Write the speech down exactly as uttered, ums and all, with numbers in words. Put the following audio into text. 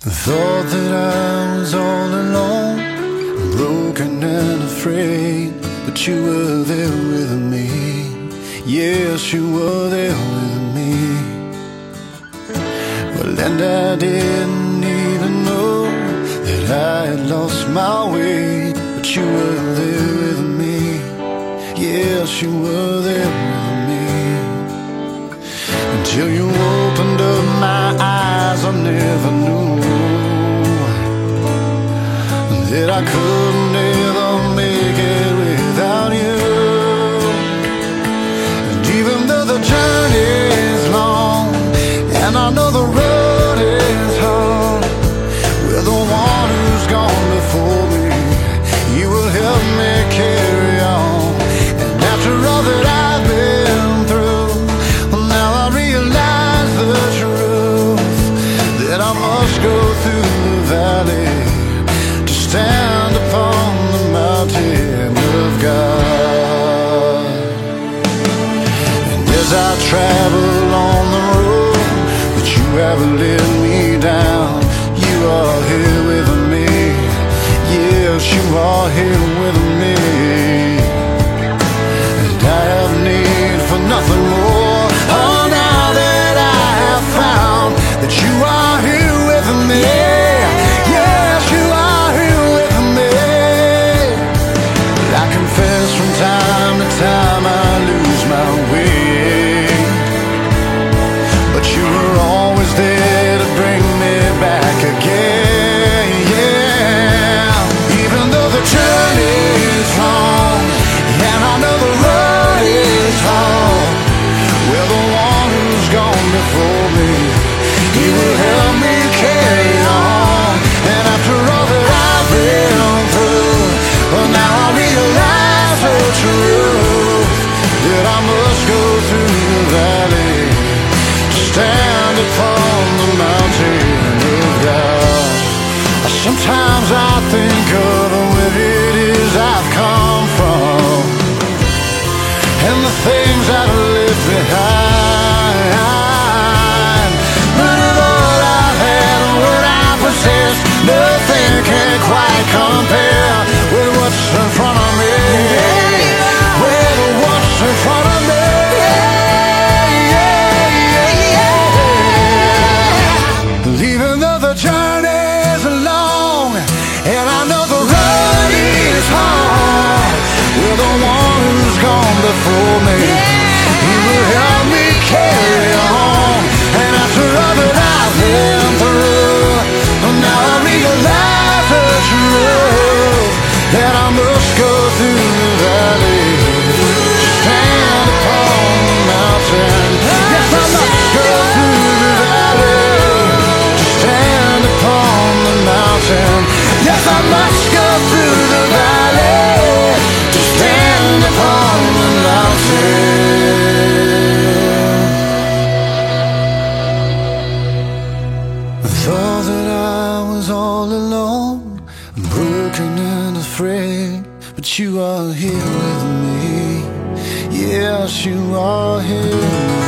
Thought that I was all alone, broken and afraid, but you were there with me. Yes, you were there with me. Well, and I didn't even know that I had lost my way, but you were there with me. Yes, you were there with me. Until you opened up my eyes, I never knew that I could never make it without you. And even though the journey is long, and I know the road is hard, with the one who's gone before me, you will help me carry on. And after all that I've been through, well, now I realize the truth, that I must go through the valley, stand upon the mountain of God. And as I travel on the road that you have led me down, you are here with me. Yes, you are here with me. And I have need for nothing more. Oh, now that I have found that you are here with me. Yes, you are here. From time to time I lose my way, but you were always there to bring me back again. Yeah, even though the journey is long, and I know the road is hard, well, the one who's gone before me, he will help me carry on. And after all that I've been through, well, now I realize the truth, that I must go through the valley to stand upon the mountain of God. Sometimes I think of where it is I've come from, and the things I've left behind. But of all I've had and what I possess, nothing can quite compare with what's in front of me. In front of me, yeah, yeah, yeah. Even though the journey is long, and I know the road is hard, we're the one who's gone before me. He will help me carry on. And after all that I've been through, now I realize the truth, that I must go through the valley. Yes, I must go through the valley to stand upon the mountain. Yes, I must go through the valley to stand upon the mountain. I thought that I was all alone, broken and afraid, but you are here with me. Yes, you are here.